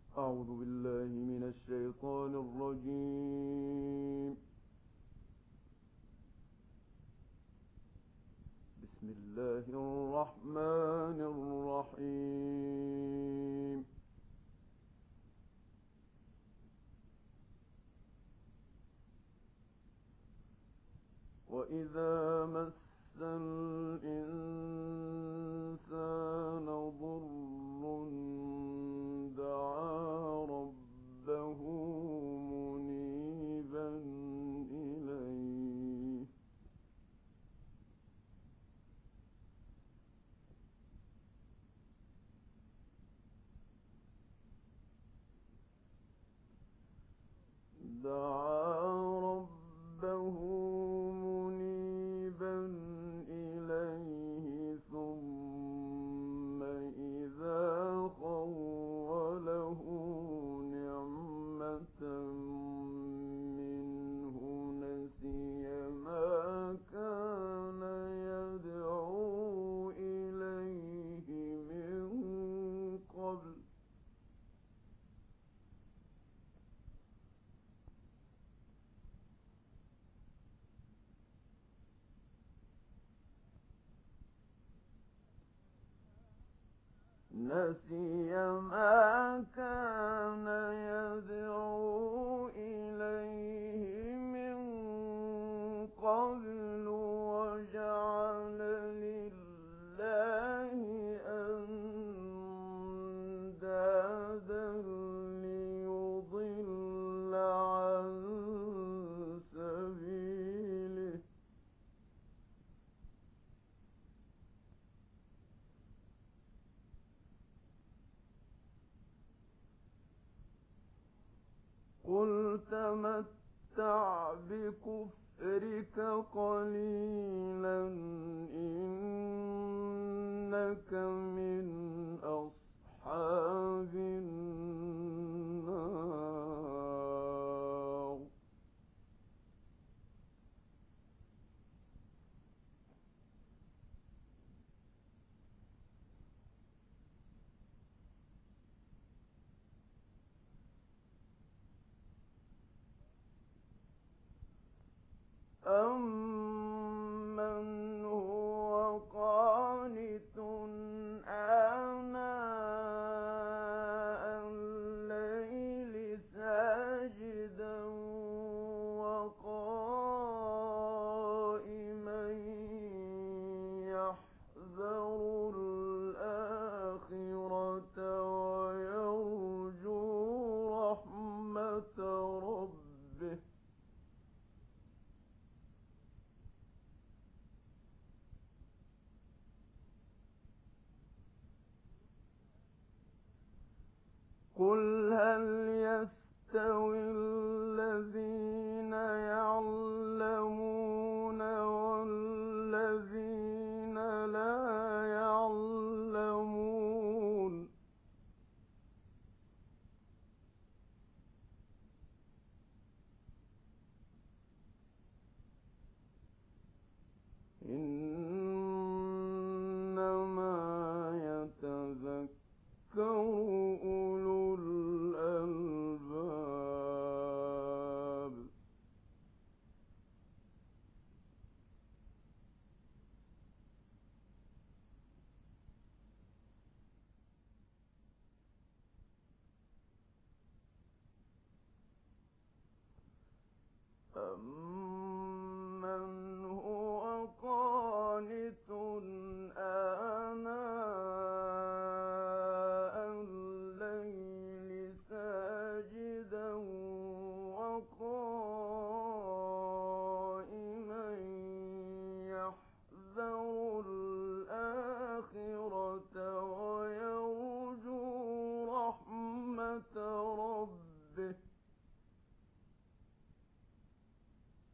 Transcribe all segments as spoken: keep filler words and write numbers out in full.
أعوذ بالله من الشيطان الرجيم. بسم الله الرحمن الرحيم. وإذا مس الإنسان ضر دعا ربه منيبا إليه دعا ربه منيبا إليه ثم إذا خوله نعمة منه نسي ما كان يدعو إليه من قبل نسي ما كان يدعو إليه من قبل وجعل لله أندادا ليضل عن سبيله قل تمتع بكفرك قليلا إنك من أصحاب النار أَمَّنْ هُوَ قَانِتٌ آنَاءَ اللَّيْلِ سَاجِدًا وَقَائِمًا يَحْذَرُ الْآخِرَةَ وَيَرْجُو رَحْمَةَ رَبِّهِ قُلْ هَلْ يَسْتَوِي الَّذِينَ يَعْلَمُونَ وَالَّذِينَ لَا يَعْلَمُونَ إِنَّمَا يَتَذَكَّرُ أُولُو الْأَلْبَابِ أَمَّنْ هُوَ قَانِتٌ آنَاءَ اللَّيْلِ سَاجِدًا وَقَائِمًا يَحْذَرُ الْآخِرَةَ وَيَرْجُو رَحْمَةَ رَبِّهِ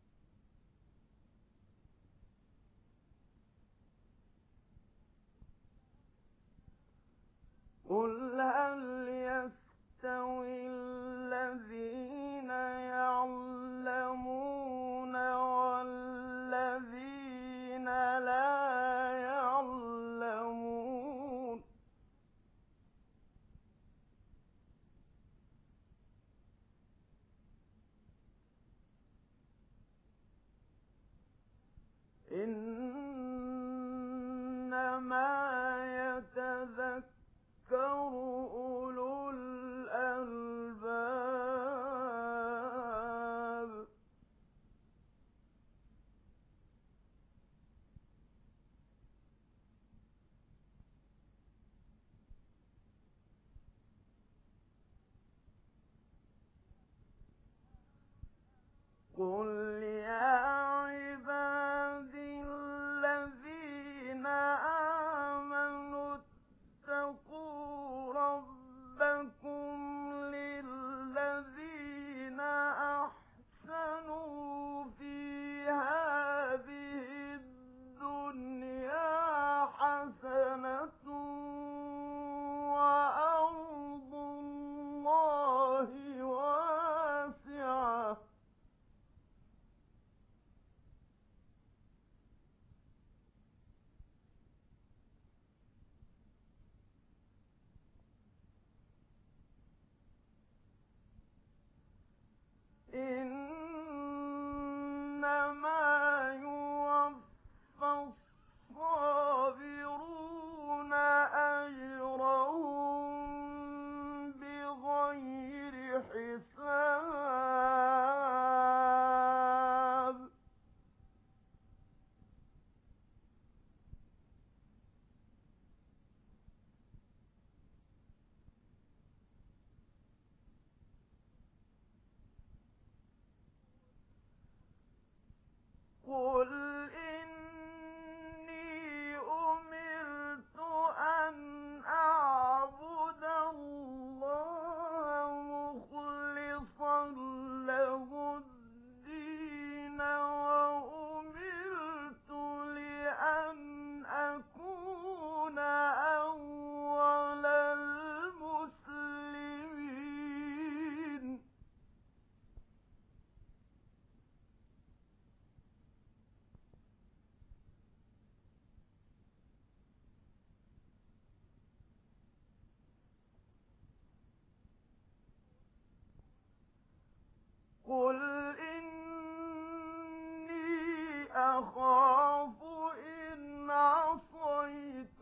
أخاف إن عصيت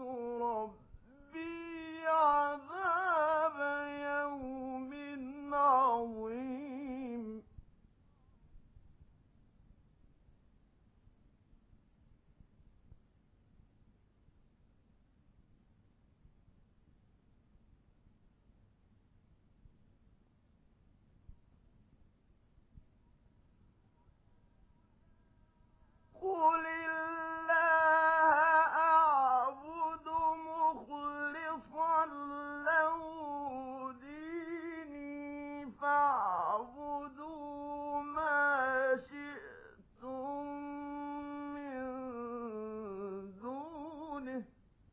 ربي عذاب يوم عظيم قل الله أعبد مخلصا له ديني فاعبدوا ما شئتم من دونه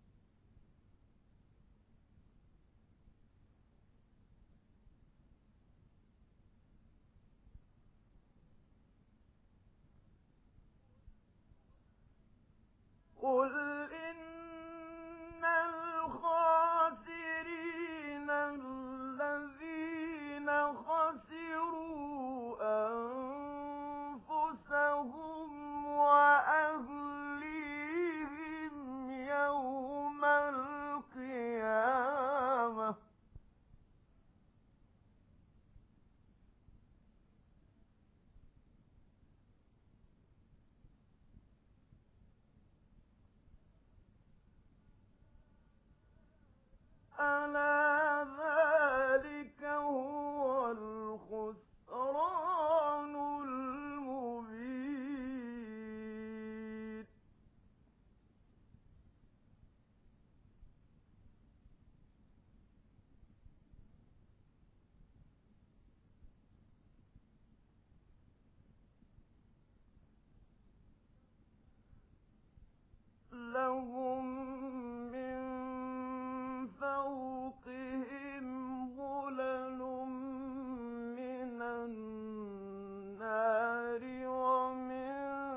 قل إن الخاسرين الذين خسروا أنفسهم وأهليهم يوم القيامة ألا ذلك هو الخسران المبين لهم من فوقهم ظلل من النار ومن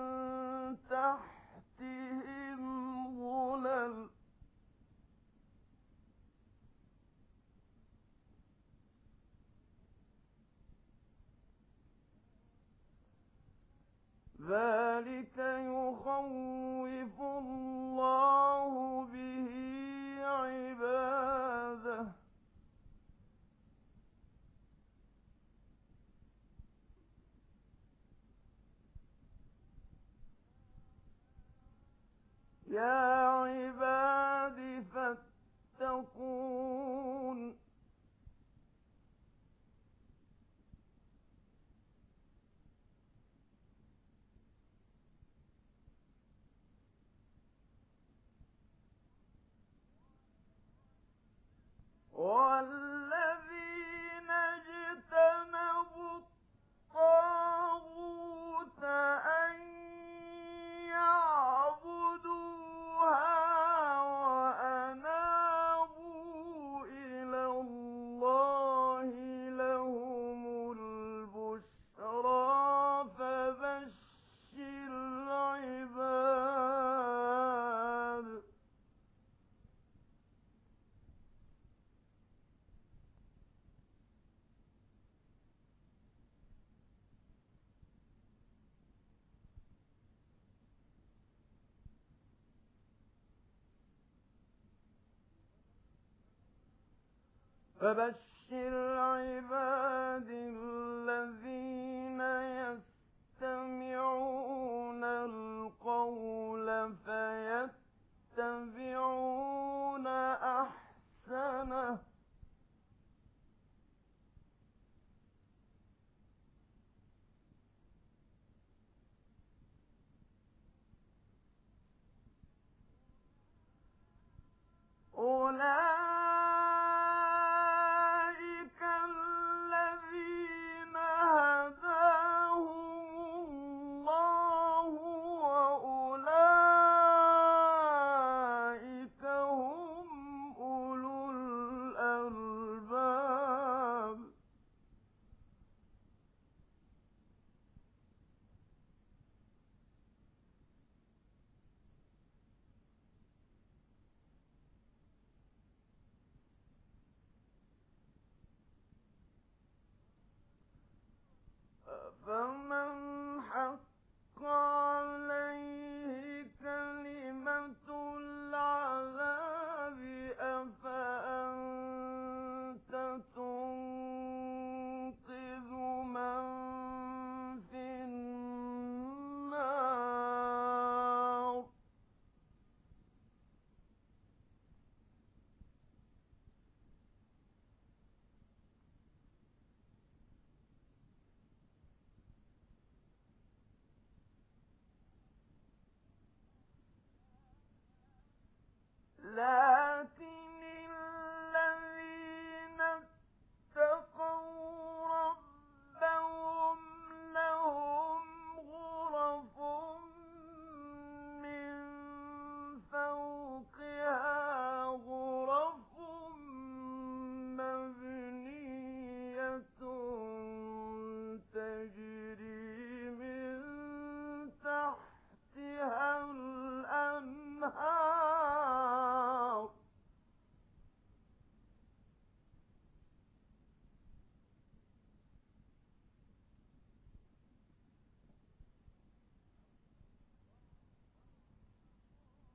تحتهم ظلل ذلك يخوف الله به عباده يا عباد فاتقون والذين اجتنبوا الطاغوت أن يعبدوها وأنابوا إلى الله لهم البشرى فبشر عباد فبشر عباد الذين يستمعون القول فيتبعون أحسنه أولئك الذين هداهم الله وأولئك هم أولو الألباب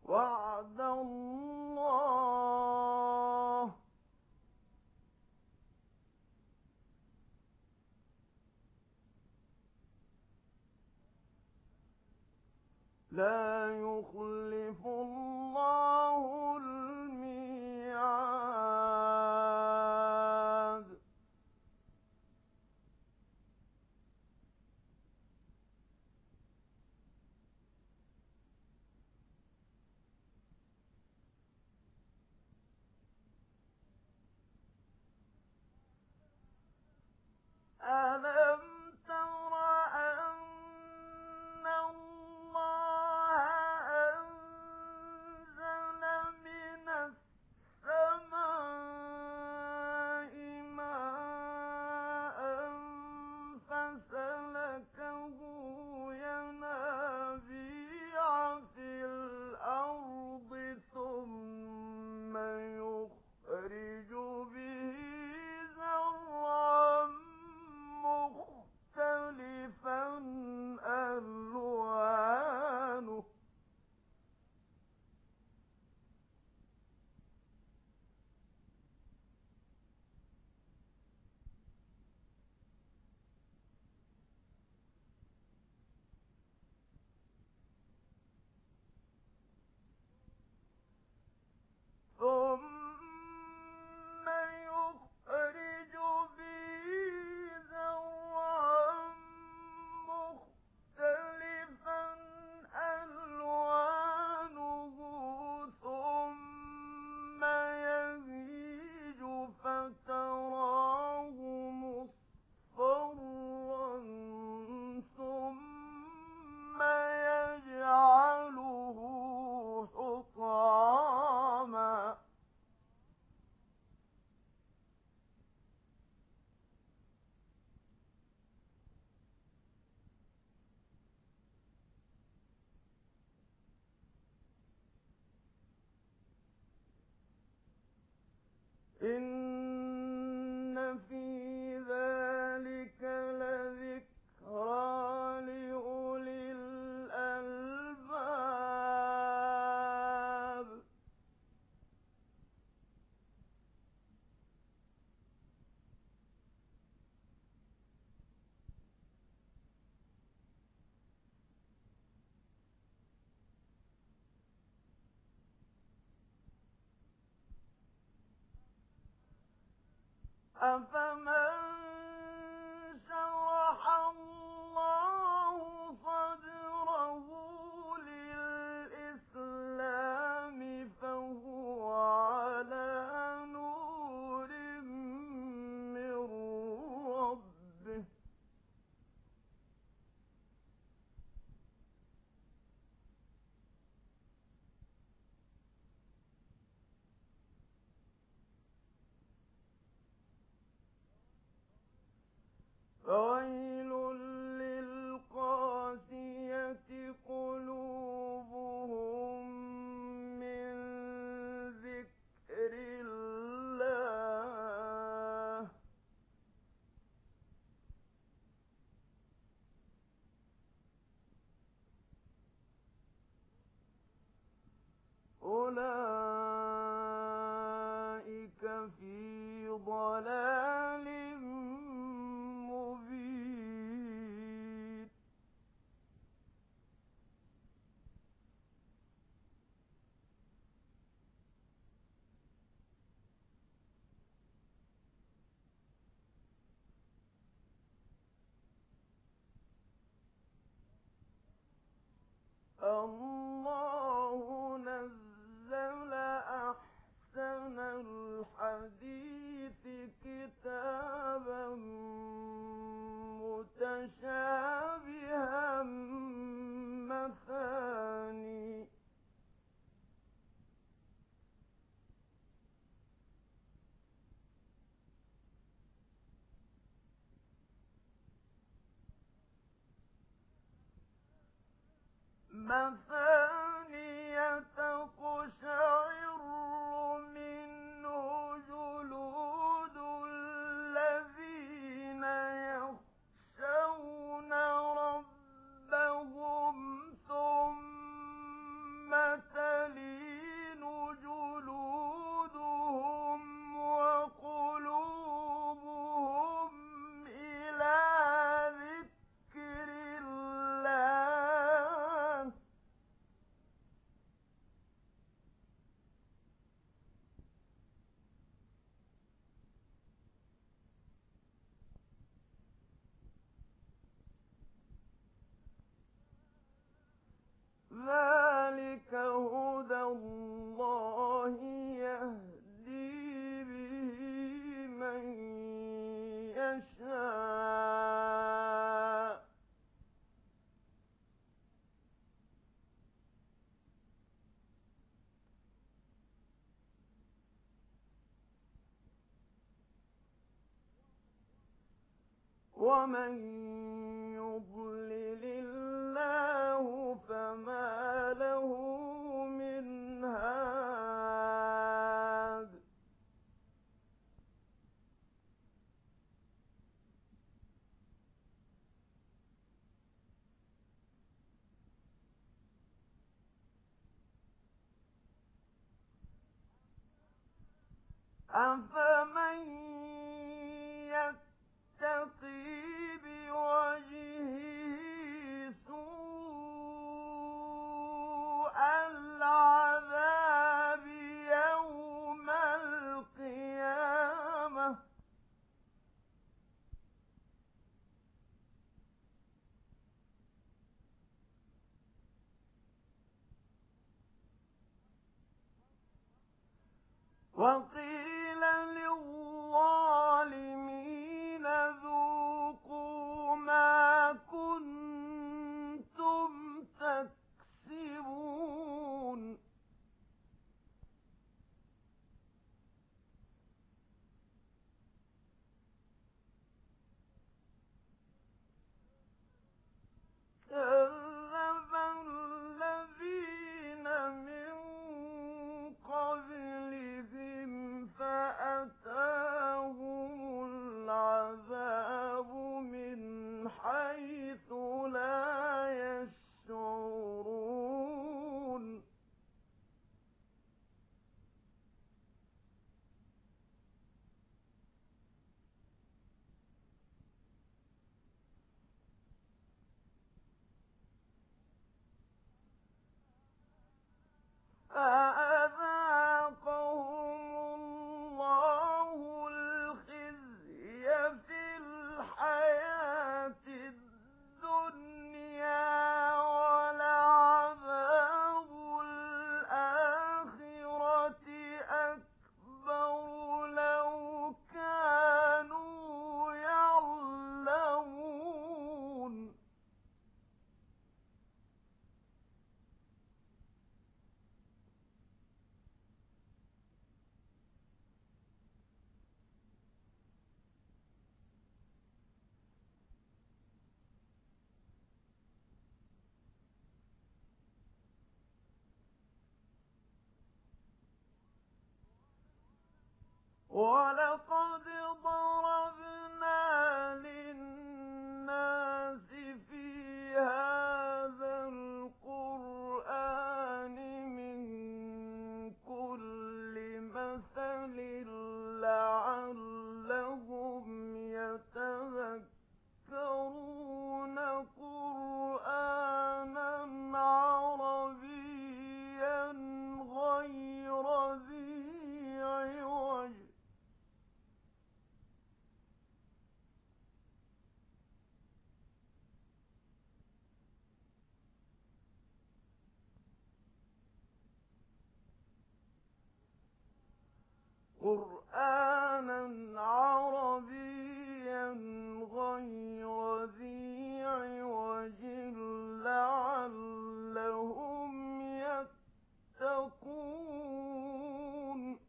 وعد الله لا يخلف الله الميعاد ألم تر أن الله أنزل من السماء ماء فسلكه ينابيع في الأرض ثم يخرج به زرعا مختلفا ألوانه ثم يخرج به زرعا مختلفا ألوانه ثم يهيج فتراه مصفرا ثم يجعله حطاما إن في ذلك لذكرى لأولي الألباب أفمن شرح الله صدره للإسلام فهو على نور من ربه فويل للقاسية قلوبهم من ذكر الله أولئك في ضلال مبين الله نزل أحسن الحديث كتابا متشابها مثاني مثانية تقشعر منه جلود الذين يخشون ربهم ثم تلين يشاء ومن يضلل الله فما له من هاد أفمن يتقي بوجهه سوء العذاب يوم القيامة وقيل للظالمين ذوقوا ما كنتم تكسبون كذب الذين من قبلهم فأتاهم العذاب من حيث لا يشعرون فأذاقهم الله الخزي في الحياة الدنيا ولعذاب الآخرة أكبر لو كانوا يعلمون ولقد ضربنا للناس في هذا القرآن من كل مثل لعلهم يتذكرون قرآنا عربيا غير ذي عوج قرآنا عربيا غير ذي عوج لعلهم يتقون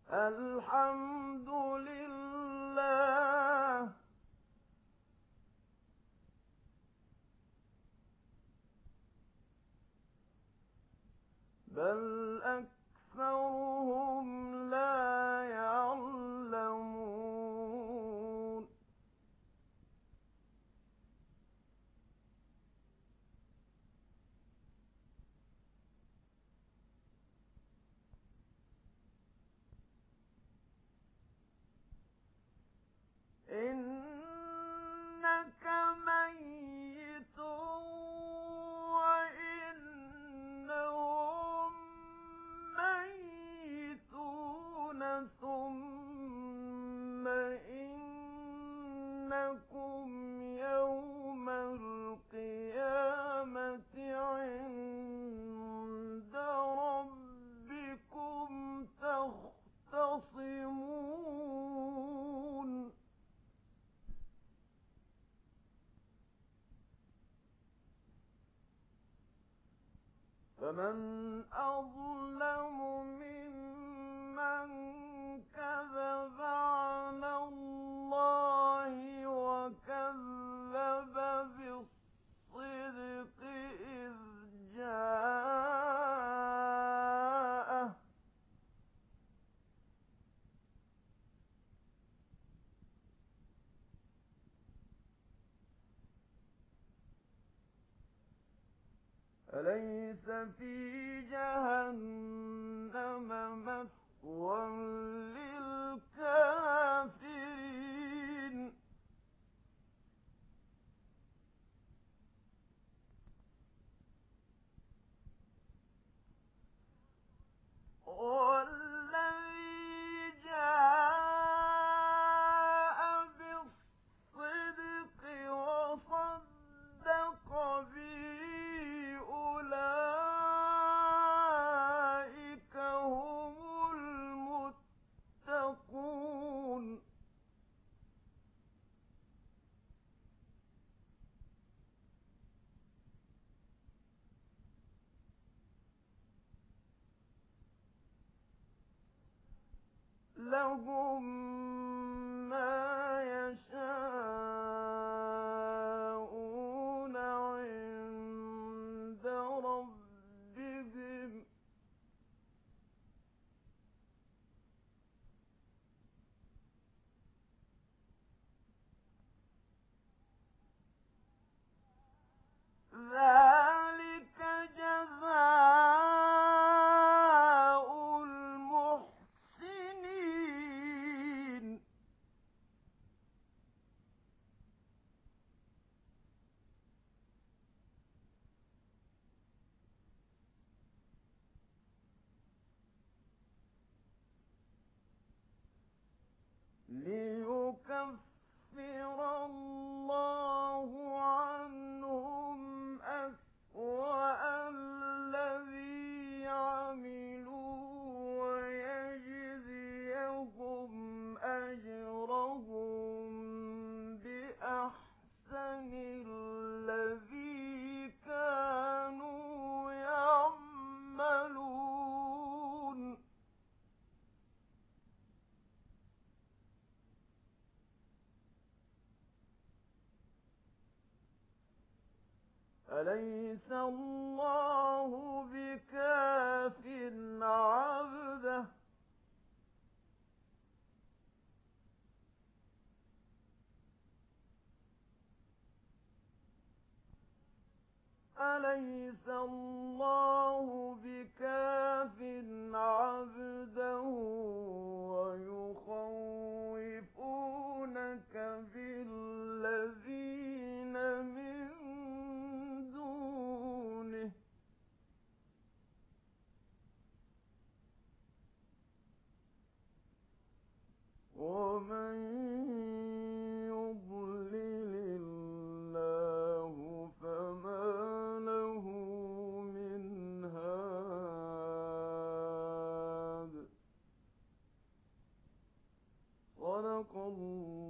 الحمد لله بل أكثرهم لا يعلمون إنك ميت وإنهم ميتون ثم إنكم يوم القيامة عند ربكم تختصمون فمن أظلم ممن كذب على الله وكذب بالصدق إذ جاءه أليس في جهنم مثوى للكافرين والذي جاء بالصدق وصدق به أولئك هم المتقون لهم ما يشاءون عند ربهم ذلك جزاء المحسنين ليكفر الله عنهم أسوأ الذي عملوا ويجزيهم أجرهم بأحسن الذي كانوا يعملون أليس الله بكاف عبده أليس الله بكاف عبده ويخوفونك بالذين من دونه ومن يضلل الله فما له من هاد صدق الله